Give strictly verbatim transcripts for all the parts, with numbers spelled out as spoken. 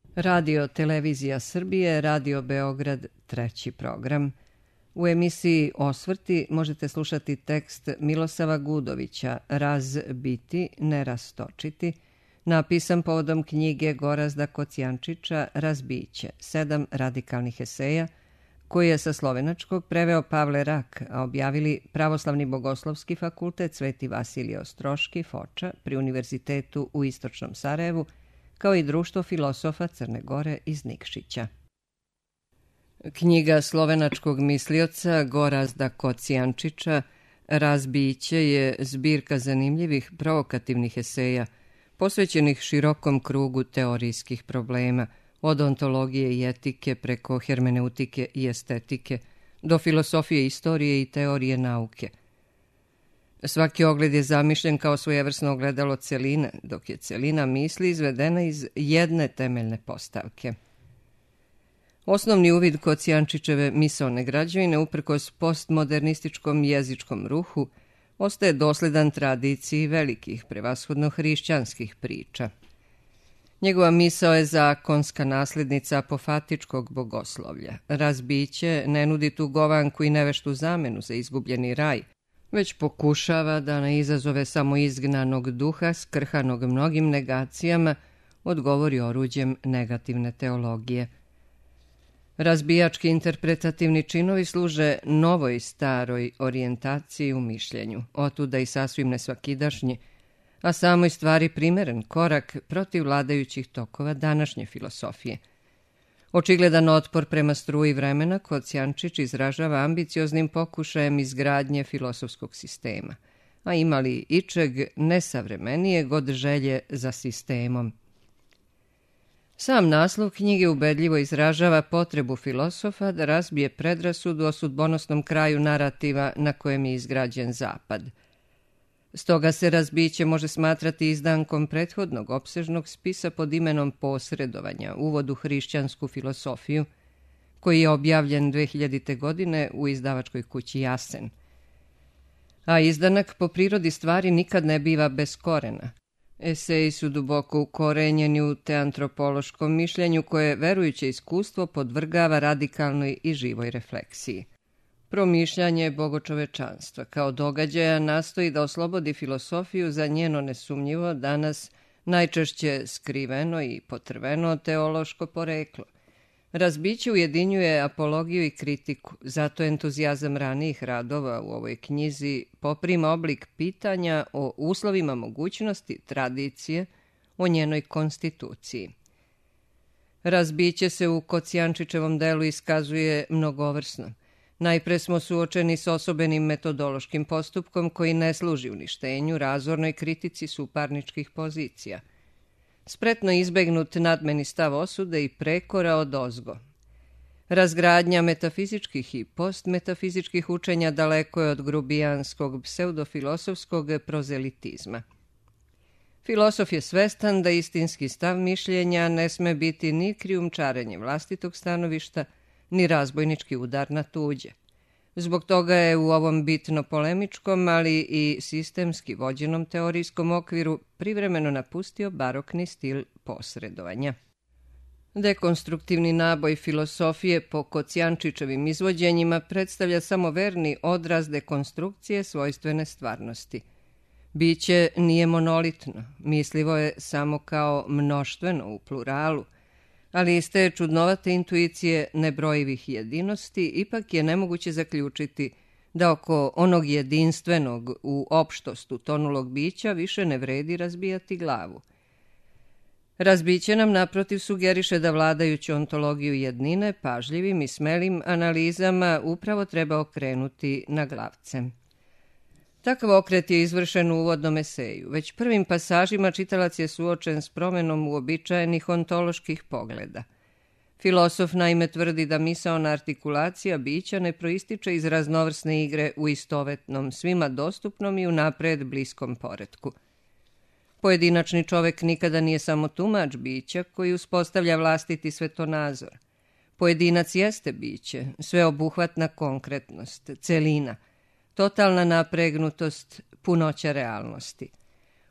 Radio Televizija Srbije, Radio Beograd, treći program. U emisiji Osvrti možete slušati tekst Milosava Gudovića Razbiti, ne rastočiti, napisan povodom knjige Gorazda Kocijančića Razbiće, sedam radikalnih eseja, koji je sa slovenačkog preveo Pavle Rak, a objavili Pravoslavni bogoslovski fakultet Sveti Vasilije Ostroški, Foča, pri Univerzitetu u Istočnom Sarajevu, kao i Društvo filosofa Crne Gore iz Nikšića. Knjiga slovenačkog mislioca Gorazda Kocijančića Razbiće je zbirka zanimljivih provokativnih eseja posvećenih širokom krugu teorijskih problema, od ontologije i etike preko hermeneutike i estetike do filosofije, istorije i teorije nauke. Svaki ogled je zamišljen kao svojevrsno ogledalo celine, dok je celina misli izvedena iz jedne temeljne postavke. Osnovni uvid Kocijančićeve misaone građevine, uprkos postmodernističkom jezičkom ruhu, ostaje dosledan tradiciji velikih, prevashodno hrišćanskih priča. Njegova misao je zakonska naslednica apofatičkog bogoslovlja. Razbiće ne nudi tugovanku i neveštu zamenu za izgubljeni raj, već pokušava da na izazove samoizgnanog duha, skrhanog mnogim negacijama, odgovori oruđem negativne teologije. Razbijački interpretativni činovi služe novoj staroj orijentaciji u mišljenju, otuda i sasvim nesvakidašnji, a samoj stvari primeren korak protiv vladajućih tokova današnje filosofije. Očigledan otpor prema struji vremena Kocijančić izražava ambicioznim pokušajem izgradnje filosofskog sistema, a ima li ičeg nesavremenijeg od želje za sistemom. Sam naslov knjige ubedljivo izražava potrebu filosofa da razbije predrasudu o sudbonosnom kraju narativa na kojem je izgrađen Zapad. Stoga se Razbiće može smatrati izdankom prethodnog opsežnog spisa pod imenom Posredovanja, uvod u hrišćansku filosofiju, koji je objavljen dve hiljadite. godine u izdavačkoj kući Jasen. A izdanak po prirodi stvari nikad ne biva bez korena. Eseji su duboko ukorenjeni u teantropološkom mišljenju koje verujuće iskustvo podvrgava radikalnoj i živoj refleksiji. Promišljanje bogočovečanstva kao događaja nastoji da oslobodi filosofiju za njeno nesumnjivo danas najčešće skriveno i potrveno teološko poreklo. Razbiće ujedinjuje apologiju i kritiku, zato entuzijazam ranijih radova u ovoj knjizi poprima oblik pitanja o uslovima mogućnosti tradicije, o njenoj konstituciji. Razbiće se u Kocijančićevom delu iskazuje mnogovrsno. Najpre smo suočeni s osobenim metodološkim postupkom koji ne služi uništenju, razornoj kritici suparničkih pozicija. Spretno izbegnut nadmeni stav osude i prekora odozgo. Razgradnja metafizičkih i postmetafizičkih učenja daleko je od grubijanskog pseudofilosofskog prozelitizma. Filosof je svestan da istinski stav mišljenja ne sme biti ni krijumčarenje vlastitog stanovišta, ni razbojnički udar na tuđe. Zbog toga je u ovom bitno polemičkom, ali i sistemski vođenom teorijskom okviru privremeno napustio barokni stil posredovanja. Dekonstruktivni naboj filosofije po Kocijančićevim izvođenjima predstavlja samo verni odraz dekonstrukcije svojstvene stvarnosti. Biće nije monolitno, mislivo je samo kao mnoštveno u pluralu, ali iz te čudnovate intuicije nebrojivih jedinosti ipak je nemoguće zaključiti da oko onog jedinstvenog u opštost utonulog bića više ne vredi razbijati glavu. Razbiće nam naprotiv sugeriše da vladajuću ontologiju jednine pažljivim i smelim analizama upravo treba okrenuti na glavcem. Takav okret je izvršen u uvodnom eseju. Već prvim pasažima čitalac je suočen s promenom uobičajenih ontoloških pogleda. Filosof naime tvrdi da misaona artikulacija bića ne proističe iz raznovrsne igre u istovetnom, svima dostupnom i unapred bliskom poretku. Pojedinačni čovek nikada nije samo tumač bića koji uspostavlja vlastiti svetonazor. Pojedinac jeste biće, sveobuhvatna konkretnost, celina, totalna napregnutost, punoća realnosti.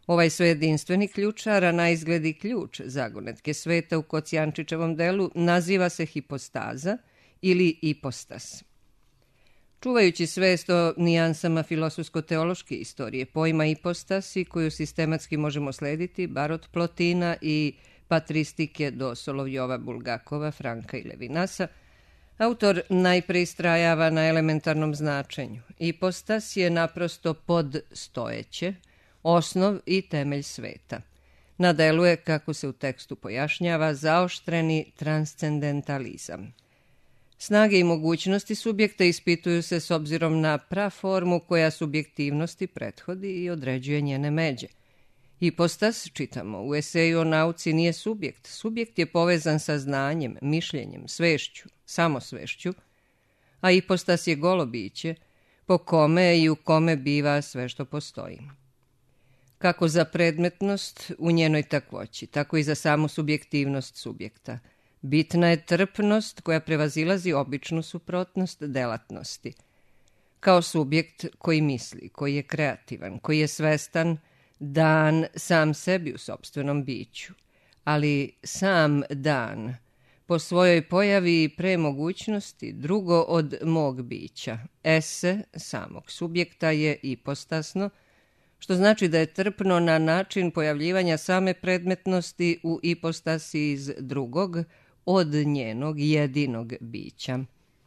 Ovaj sve jedinstveni ključar, a na izgledi ključ zagonetke sveta u Kocijančićevom delu, naziva se hipostaza ili ipostas. Čuvajući svest o nijansama filosofsko-teološke istorije pojma ipostasi, koju sistematski možemo slediti bar od Plotina i patristike do Solovjova, Bulgakova, Franka i Levinasa, autor najpre istrajava na elementarnom značenju. Ipostas je naprosto podstojeće, osnov i temelj sveta. Na delu je, kako se u tekstu pojašnjava, zaoštreni transcendentalizam. Snage i mogućnosti subjekta ispituju se s obzirom na praformu koja subjektivnosti prethodi i određuje njene međe. Ipostas, čitamo u eseju o nauci, nije subjekt. Subjekt je povezan sa znanjem, mišljenjem, svešću, samosvešću, a ipostas je golo biće, po kome i u kome biva sve što postoji. Kako za predmetnost u njenoj takvoći, tako i za samu subjektivnost subjekta. Bitna je trpnost koja prevazilazi običnu suprotnost delatnosti. Kao subjekt koji misli, koji je kreativan, koji je svestan, dan sam sebi u sopstvenom biću, ali sam dan po svojoj pojavi i pre mogućnosti drugo od mog bića, ese samog subjekta je ipostasno, što znači da je trpno na način pojavljivanja same predmetnosti u ipostasi iz drugog od njenog jedinog bića.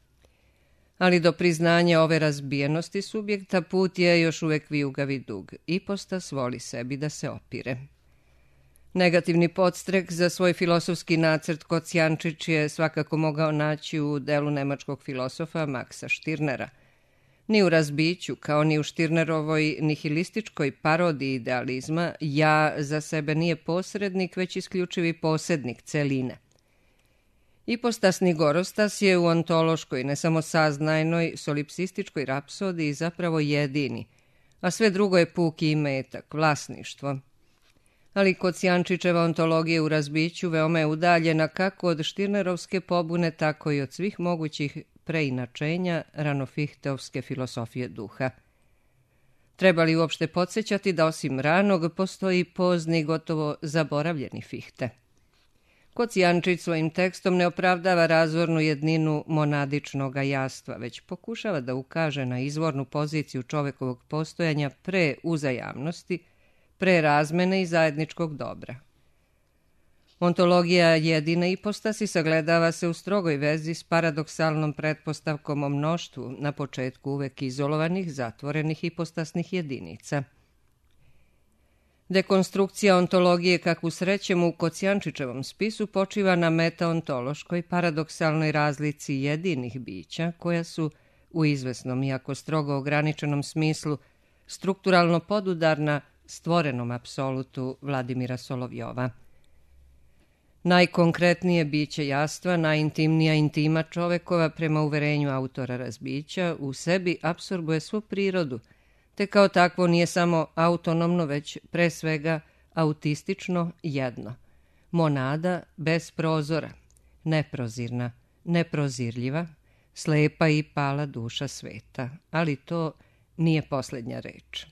Ali do priznanja ove razbijenosti subjekta put je još uvek vijugav i dug. Ipostas voli sebi da se opire. Negativni podstrek za svoj filosofski nacrt Kocijančić je svakako mogao naći u delu nemačkog filosofa Maxa Stirnera. Ni u razbiću, kao ni u Stirnerovoj nihilističkoj parodiji idealizma, ja za sebe nije posrednik, već isključivi posednik celine. Ipostasni gorostas je u ontološkoj, ne samo saznajnoj, solipsističkoj rapsodiji zapravo jedini, a sve drugo je puki imetak, vlasništvo. Ali Kocijančićeva ontologija u razbiću veoma je udaljena kako od Štirnerovske pobune, tako i od svih mogućih preinačenja ranofihteovske filosofije duha. Treba li uopšte podsjećati da osim ranog postoji pozni, gotovo zaboravljeni Fichte? Kocijančić svojim tekstom ne opravdava razvornu jedninu monadičnog jastva, već pokušava da ukaže na izvornu poziciju čovekovog postojanja pre uzajamnosti, pre razmene i zajedničkog dobra. Ontologija jedine ipostasi sagledava se u strogoj vezi s paradoksalnom pretpostavkom o mnoštvu, na početku uvek izolovanih, zatvorenih ipostasnih jedinica. Dekonstrukcija ontologije, kakvu srećemo u Kocijančićevom spisu, počiva na metaontološkoj paradoksalnoj razlici jedinih bića, koja su, u izvesnom iako strogo ograničenom smislu, strukturalno podudarna stvorenom apsolutu Vladimira Solovjova. Najkonkretnije biće jastva, najintimnija intima čovekova, prema uverenju autora razbića, u sebi apsorbuje svu prirodu, te kao takvo nije samo autonomno, već pre svega autistično jedno. Monada bez prozora, neprozirna, neprozirljiva, slepa i pala duša sveta, ali to nije posljednja reč.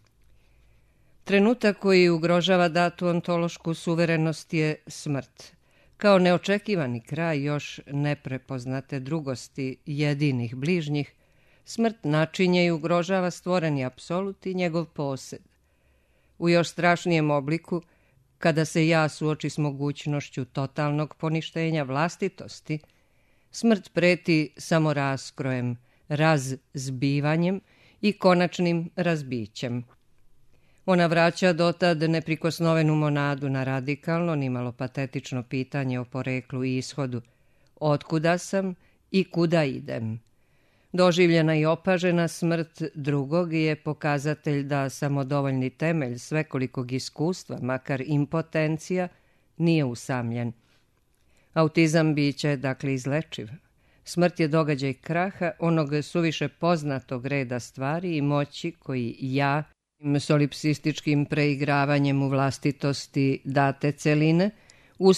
Trenutak koji ugrožava datu ontološku suverenost je smrt, kao neočekivani kraj još neprepoznate drugosti jedinih bližnjih. Smrt načinje i ugrožava stvoreni apsolut i njegov posed. U još strašnijem obliku, kada se ja suoči s mogućnošću totalnog poništenja vlastitosti, smrt preti samo raskrojem, razzbivanjem i konačnim razbićem. Ona vraća dotad neprikosnovenu monadu na radikalno, nimalo patetično pitanje o poreklu i ishodu. Otkuda sam i kuda idem? Doživljena i opažena smrt drugog je pokazatelj da samodovoljni temelj svekolikog iskustva, makar impotencija, nije usamljen. Autizam biće je dakle izlečiv. Smrt je događaj kraha onog suviše poznatog reda stvari i moći koji ja, solipsističkim preigravanjem u vlastitosti date celine,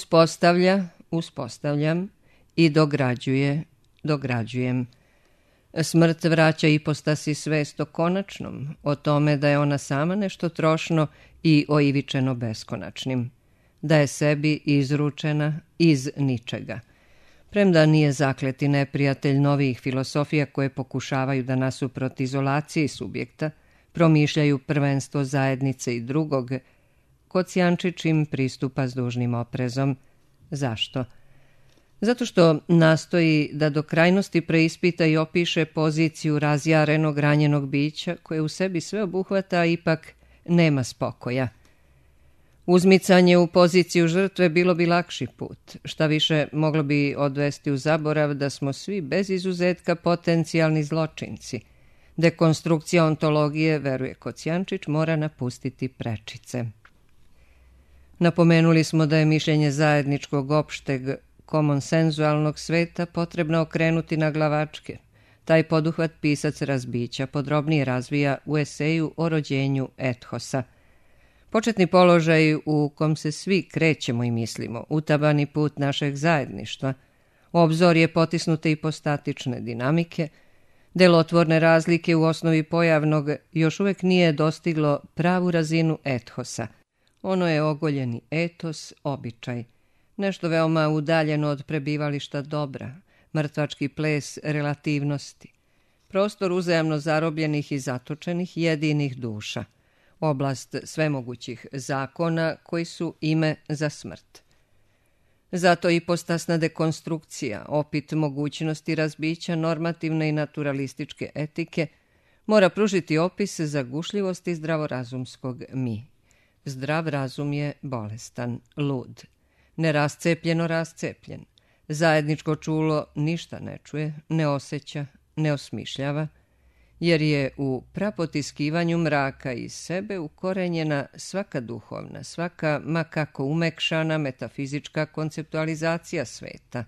uspostavlja, uspostavljam i dograđuje, dograđujem. Smrt vraća ipostasi svest o konačnom, o tome da je ona sama nešto trošno i oivičeno beskonačnim, da je sebi izručena iz ničega. Premda nije zakleti neprijatelj novijih filosofija koje pokušavaju da nasuprot izolaciji subjekta promišljaju prvenstvo zajednice i drugog, Kocijančić im pristupa s dužnim oprezom. Zašto? Zato što nastoji da do krajnosti preispita i opiše poziciju razjarenog, ranjenog bića koje u sebi sve obuhvata, a ipak nema spokoja. Uzmicanje u poziciju žrtve bilo bi lakši put, šta više moglo bi odvesti u zaborav da smo svi bez izuzetka potencijalni zločinci. Dekonstrukcija ontologije, veruje Kocijančić, mora napustiti prečice. Napomenuli smo da je mišljenje zajedničkog opšteg komonsenzualnog sveta potrebno okrenuti na glavačke. Taj poduhvat pisac Razbića podrobnije razvija u eseju o rođenju ethosa. Početni položaj u kom se svi krećemo i mislimo, utabani put našeg zajedništva, obzor je potisnute ipostatične dinamike, delotvorne razlike u osnovi pojavnog još uvek nije dostiglo pravu razinu ethosa. Ono je ogoljeni etos, običaj, nešto veoma udaljeno od prebivališta dobra, mrtvački ples relativnosti, prostor uzajamno zarobljenih i zatočenih jedinih duša, oblast svemogućih zakona koji su ime za smrt. Zato ipostasna dekonstrukcija, opit mogućnosti razbića normativne i naturalističke etike, mora pružiti opis zagušljivosti zdravorazumskog mi. Zdrav razum je bolestan, lud, nerascepljeno rascepljen. Zajedničko čulo ništa ne čuje, ne osjeća, ne osmišljava, jer je u prapotiskivanju mraka iz sebe ukorenjena svaka duhovna, svaka ma kako umekšana metafizička konceptualizacija sveta.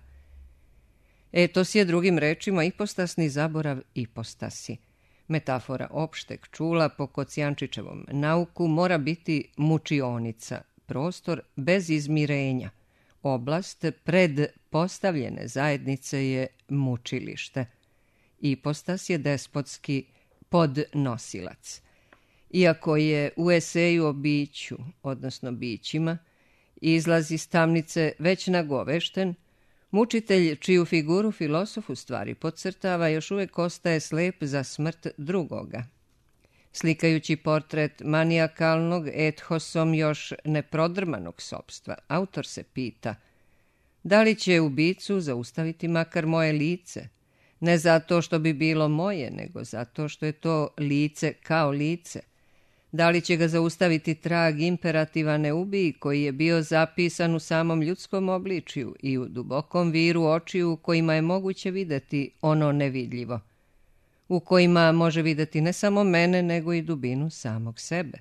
Etos je drugim rečima ipostasni zaborav ipostasi. Metafora opšteg čula po Kocijančićevom nauku mora biti mučionica, prostor bez izmirenja. Oblast pred postavljene zajednice je mučilište. Ipostas je despotski podnosilac. Iako je u eseju o biću, odnosno bićima, izlaz iz tamnice već nagovešten, mučitelj, čiju figuru filosof u stvari podcrtava, još uvek ostaje slep za smrt drugoga. Slikajući portret manijakalnog, ethosom još neprodrmanog sopstva, autor se pita: da li će ubicu zaustaviti makar moje lice? Ne zato što bi bilo moje, nego zato što je to lice kao lice. Da li će ga zaustaviti trag imperativa ne ubiji, koji je bio zapisan u samom ljudskom obličju i u dubokom viru očiju u kojima je moguće videti ono nevidljivo, u kojima može videti ne samo mene, nego i dubinu samog sebe?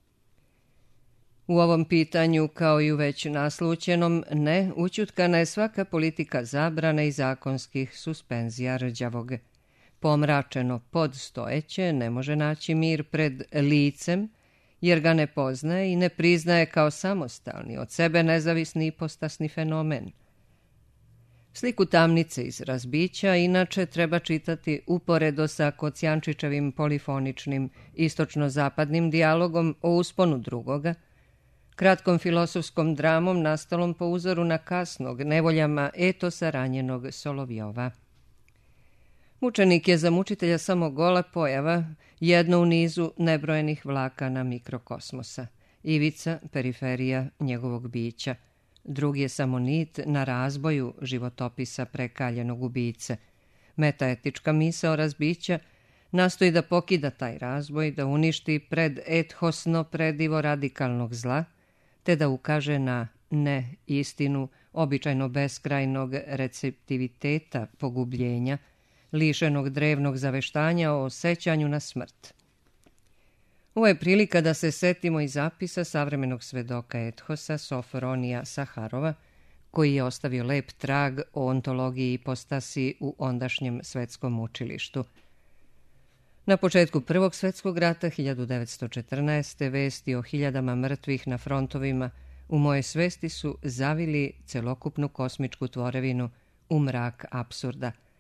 U ovom pitanju, kao i u već naslućenom, ne, ućutkana je svaka politika zabrane i zakonskih suspenzija rđavog. Pomračeno podstojeće ne može naći mir pred licem, jer ga ne poznaje i ne priznaje kao samostalni, od sebe nezavisni ipostasni fenomen. Sliku tamnice iz Razbića inače treba čitati uporedo sa Kocijančićevim polifoničnim istočno-zapadnim dijalogom o usponu drugoga, kratkom filosofskom dramom nastalom po uzoru na kasnog nevoljama etosa ranjenog Solovjova. Mučenik je za mučitelja samo gola pojava, jedno u nizu nebrojenih vlakana mikrokosmosa, ivica, periferija njegovog bića. Drugi je samo nit na razboju životopisa prekaljenog ubice. Metaetička misao Razbića nastoji da pokida taj razboj, da uništi pred ethosno predivo radikalnog zla, te da ukaže na ne istinu običajno beskrajnog receptiviteta pogubljenja, lišenog drevnog zaveštanja o sećanju na smrt. Ovo je prilika da se setimo i zapisa savremenog svedoka ethosa Sofronija Saharova, koji je ostavio lep trag o ontologiji ipostasi u ondašnjem svetskom učilištu. Na početku Prvog svetskog rata hiljadu devetsto četrnaeste. vesti o hiljadama mrtvih na frontovima u moje svesti su zavili celokupnu kosmičku tvorevinu u mrak apsurda.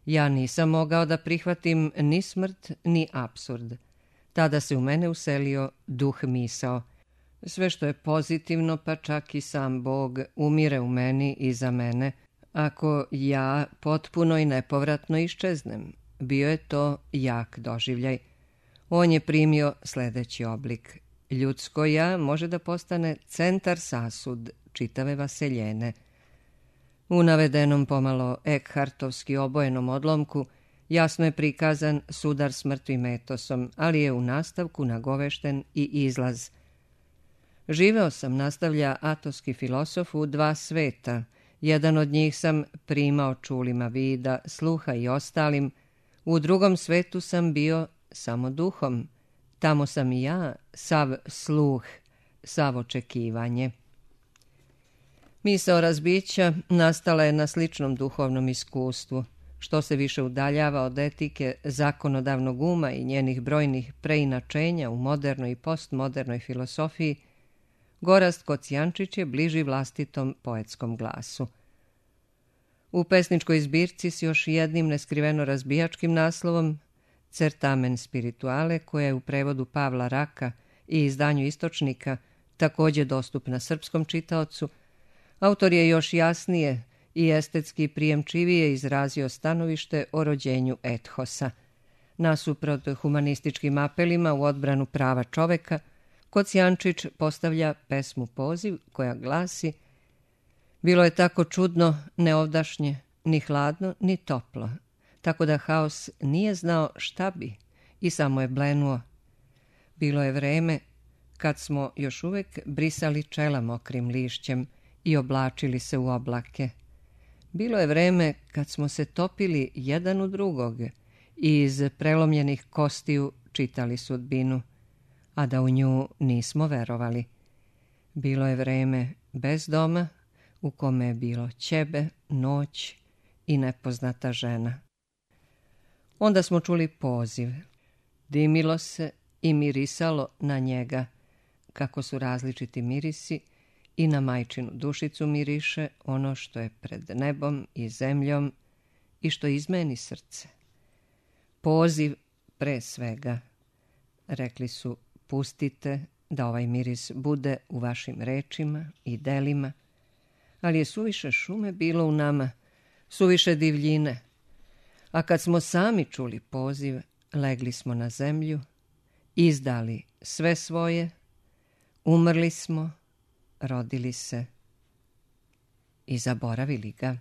Ja nisam mogao da prihvatim ni smrt, ni apsurd. Tada se u mene uselio duh misao. Sve što je pozitivno, pa čak i sam Bog, umire u meni i za mene, ako ja potpuno i nepovratno iščeznem. Bio je to jak doživljaj. On je primio sljedeći oblik. Ljudsko ja može da postane centar sasud čitave vaseljene. U navedenom pomalo Eckhartovski obojenom odlomku jasno je prikazan sudar s mrtvim etosom, ali je u nastavku nagovešten i izlaz. Živeo sam, nastavlja atovski filosof, u dva sveta. Jedan od njih sam primao čulima vida, sluha i ostalim. U drugom svetu sam bio samo duhom. Tamo sam i ja, sav sluh, sav očekivanje. Misao razbića nastala je na sličnom duhovnom iskustvu. Što se više udaljava od etike zakonodavnog uma i njenih brojnih preinačenja u modernoj i postmodernoj filosofiji, Gorazd Kocijančić je bliži vlastitom poetskom glasu. U pesničkoj zbirci s još jednim neskriveno razbijačkim naslovom Certamen spirituale, koja je u prevodu Pavla Raka i izdanju Istočnika također dostupna srpskom čitaocu, autor je još jasnije i estetski prijemčivije izrazio stanovište o rođenju ethosa. Nasuprot humanističkim apelima u odbranu prava čoveka, Kocijančić postavlja pesmu Poziv koja glasi: bilo je tako čudno, neovdašnje, ni hladno, ni toplo, tako da haos nije znao šta bi i samo je blenuo. Bilo je vreme kad smo još uvek brisali čela mokrim lišćem i oblačili se u oblake. Bilo je vreme kad smo se topili jedan u drugog i iz prelomljenih kostiju čitali sudbinu, a da u nju nismo verovali. Bilo je vreme bez doma, u kome je bilo ćebe, noć i nepoznata žena. Onda smo čuli poziv. Dimilo se i mirisalo na njega, kako su različiti mirisi, i na majčinu dušicu miriše ono što je pred nebom i zemljom i što izmeni srce. Poziv pre svega. Rekli su: pustite da ovaj miris bude u vašim rečima i delima, ali je suviše šume bilo u nama, suviše divljine. A kad smo sami čuli poziv, legli smo na zemlju, izdali sve svoje, umrli smo, rodili se i zaboravili ga.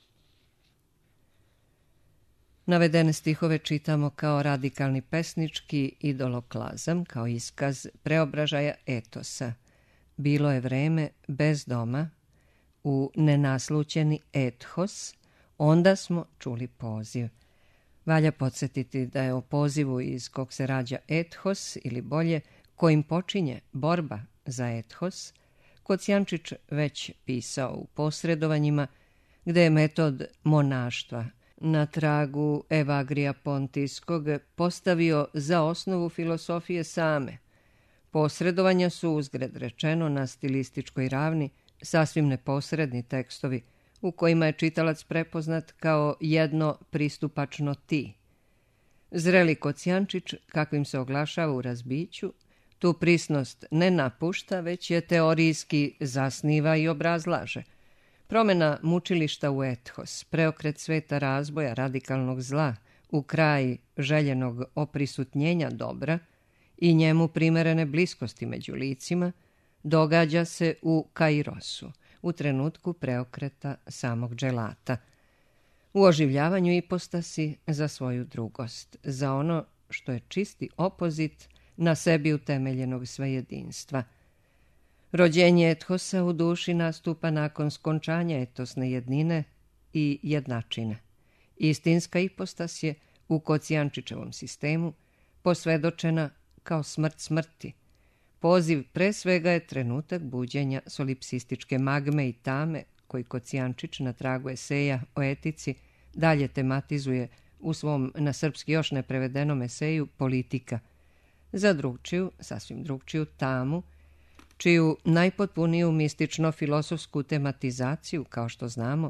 Navedene stihove čitamo kao radikalni pesnički idoloklazam, kao iskaz preobražaja etosa. Bilo je vreme bez doma, u nenaslućeni ethos, onda smo čuli poziv. Valja podsjetiti da je o pozivu iz kog se rađa ethos, ili bolje, kojim počinje borba za ethos, Kocijančić već pisao u posredovanjima, gde je metod monaštva na tragu Evagrija Pontijskog postavio za osnovu filosofije same. Posredovanja su, uzgred rečeno, na stilističkoj ravni sasvim neposredni tekstovi u kojima je čitalac prepoznat kao jedno pristupačno ti. Zreli Kocijančić, kakvim se oglašava u razbiću, tu prisnost ne napušta, već je teorijski zasniva i obrazlaže. Promjena mučilišta u ethos, preokret sveta razboja radikalnog zla u kraj željenog oprisutnjenja dobra i njemu primerene bliskosti među licima, događa se u Kairosu, u trenutku preokreta samog dželata, u oživljavanju ipostasi za svoju drugost, za ono što je čisti opozit na sebi utemeljenog svejedinstva. Rođenje ethosa u duši nastupa nakon skončanja etosne jednine i jednačine. Istinska ipostas je u Kocijančićevom sistemu posvedočena kao smrt smrti. Poziv pre svega je trenutak buđenja solipsističke magme i tame koji Kocijančić na tragu eseja o etici dalje tematizuje u svom na srpski još neprevedenom eseju Politika, za drugčiju, sasvim drugčiju tamu, čiju najpotpuniju mistično-filosofsku tematizaciju, kao što znamo,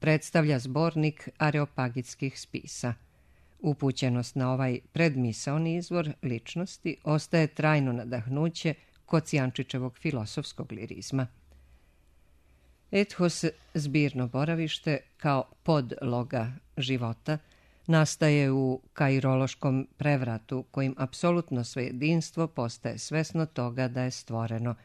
predstavlja zbornik areopagitskih spisa. Upućenost na ovaj predmisaoni izvor ličnosti ostaje trajno nadahnuće Kocijančićevog filosofskog lirizma. Ethos, zbirno boravište, kao podloga života, nastaje u kairološkom prevratu kojim apsolutno sve jedinstvo postaje svesno toga da je stvoreno.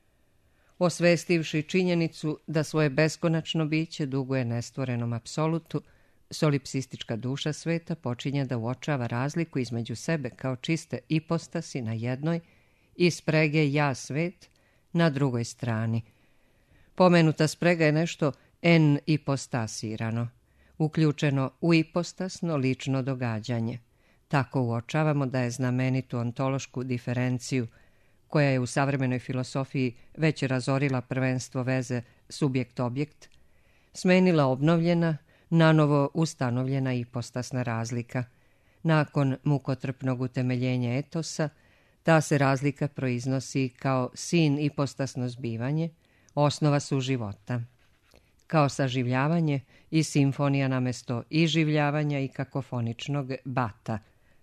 Osvestivši činjenicu da svoje beskonačno biće duguje nestvorenom apsolutu, solipsistička duša sveta počinje da uočava razliku između sebe kao čiste ipostasi na jednoj i sprege ja svet na drugoj strani. Pomenuta sprega je nešto en ipostasirano, uključeno u ipostasno lično događanje. Tako uočavamo da je znamenitu ontološku diferenciju, koja je u savremenoj filosofiji već razorila prvenstvo veze subjekt-objekt, smenila obnovljena, nanovo ustanovljena ipostasna razlika. Nakon mukotrpnog utemeljenja etosa, ta se razlika proiznosi kao sin ipostasno zbivanje, osnova su života. Kao saživljavanje i simfonija namesto iživljavanja i kakofoničnog bata.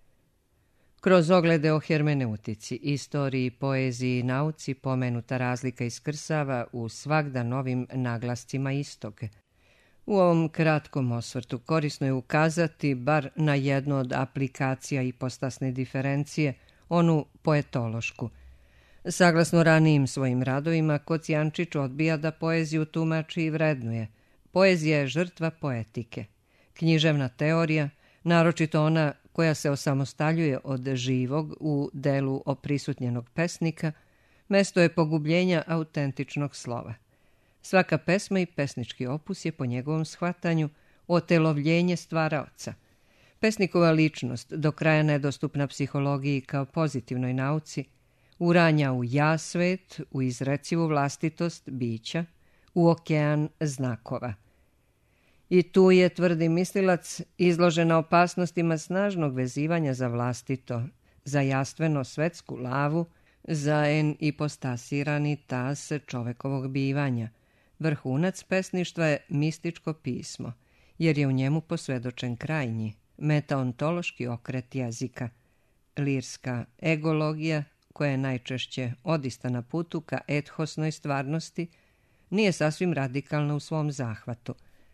Kroz oglede o hermeneutici, istoriji, poeziji i nauci pomenuta razlika iskrsava u svagda novim naglascima istog. U ovom kratkom osvrtu korisno je ukazati bar na jednu od aplikacija ipostasne diferencije, onu poetološku. Saglasno ranijim svojim radovima, Kocijančić odbija da poeziju tumači i vrednuje. Poezija je žrtva poetike. Književna teorija, naročito ona koja se osamostaljuje od živog u delu oprisutnjenog pesnika, mesto je pogubljenja autentičnog slova. Svaka pesma i pesnički opus je po njegovom shvatanju otelovljenje stvaraoca. Pesnikova ličnost, do kraja nedostupna psihologiji kao pozitivnoj nauci, uranja u ja svet, u izrecivu vlastitost bića, u okean znakova. I tu je, tvrdi mislilac, izložena opasnostima snažnog vezivanja za vlastito, za jastveno svetsku lavu, za en ipostasirani tas čovekovog bivanja. Vrhunac pesništva je mističko pismo, jer je u njemu posvedočen krajnji, metaontološki okret jezika. Lirska egologija, koja je najčešće odista na putu ka ethosnoj stvarnosti, nije sasvim radikalna u svom zahvatu.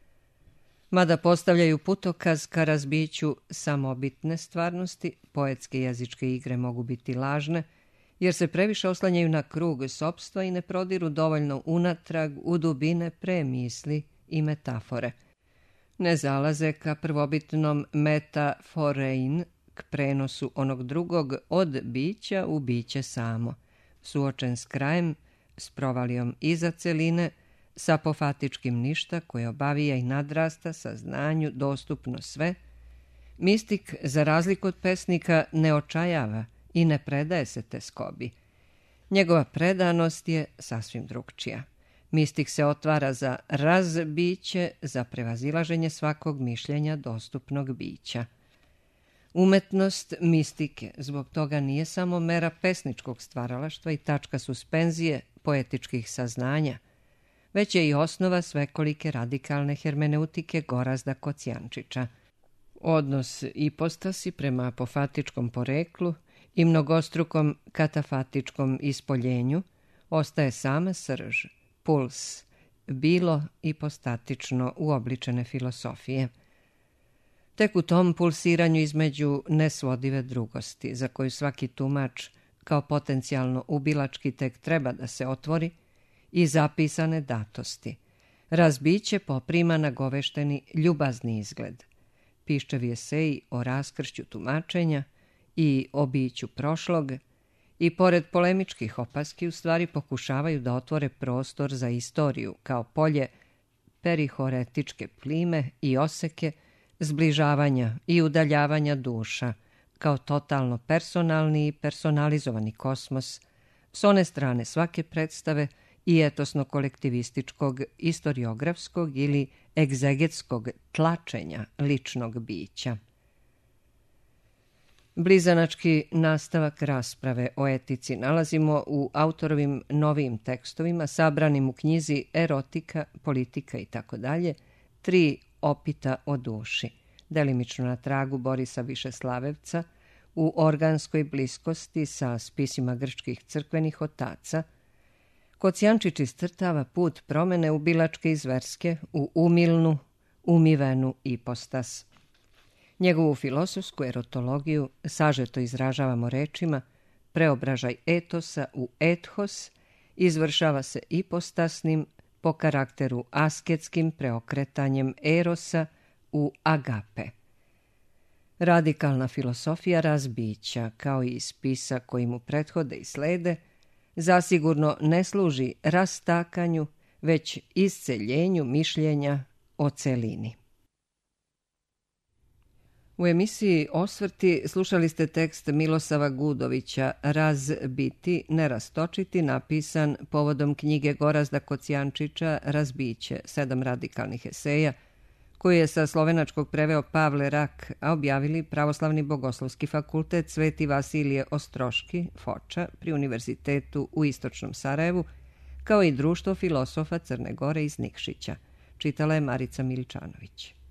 Mada postavljaju putokaz ka razbiću samobitne stvarnosti, poetske jezičke igre mogu biti lažne, jer se previše oslanjaju na krug sopstva i ne prodiru dovoljno unatrag u dubine premisli i metafore. Ne zalaze ka prvobitnom metaforein, k prenosu onog drugog od bića u biće samo, suočen s krajem, s provalijom iza celine, s apofatičkim ništa koje obavija i nadrasta saznanju dostupno sve, mistik, za razliku od pesnika, ne očajava i ne predaje se teskobi. Njegova predanost je sasvim drugčija. Mistik se otvara za razbiće, za prevazilaženje svakog mišljenja dostupnog bića. Umetnost mistike zbog toga nije samo mera pesničkog stvaralaštva i tačka suspenzije poetičkih saznanja, već je i osnova svekolike radikalne hermeneutike Gorazda Kocijančića. Odnos ipostasi prema apofatičkom poreklu i mnogostrukom katafatičkom ispoljenju ostaje sama srž, puls, bilo ipostatično uobličene filosofije. Tek u tom pulsiranju između nesvodive drugosti, za koju svaki tumač kao potencijalno ubilački tek treba da se otvori, i zapisane datosti, razbiće poprima nagovešteni ljubazni izgled, piščevi eseji o raskršću tumačenja i o biću prošlog, i pored polemičkih opaski u stvari pokušavaju da otvore prostor za istoriju kao polje perihoretičke plime i oseke, zbližavanja i udaljavanja duša, kao totalno personalni i personalizovani kosmos, s one strane svake predstave i etosno-kolektivističkog, istoriografskog ili egzegetskog tlačenja ličnog bića. Blizanački nastavak rasprave o etici nalazimo u autorovim novim tekstovima sabranim u knjizi Erotika, politika itd., tri opita o duši, delimično na tragu Borisa Višeslavevca, u organskoj bliskosti sa spisima grčkih crkvenih otaca, Kocijančić iscrtava put promene u bilačke i zverske, u umilnu, umivenu ipostas. Njegovu filosofsku erotologiju sažeto izražavamo rečima: preobražaj etosa u ethos izvršava se ipostasnim, po karakteru asketskim preokretanjem erosa u agape. Radikalna filosofija razbića, kao i spisa koji mu prethode i slede, zasigurno ne služi rastakanju, već isceljenju mišljenja o celini. U emisiji Osvrti slušali ste tekst Milosava Gudovića Razbiti, ne rastočiti, napisan povodom knjige Gorazda Kocijančića Razbiće, sedam radikalnih eseja, koji je sa slovenačkog preveo Pavle Rak, a objavili Pravoslavni bogoslovski fakultet Sveti Vasilije Ostroški, Foča, pri Univerzitetu u Istočnom Sarajevu, kao i Društvo filosofa Crne Gore iz Nikšića. Čitala je Marica Miličanović.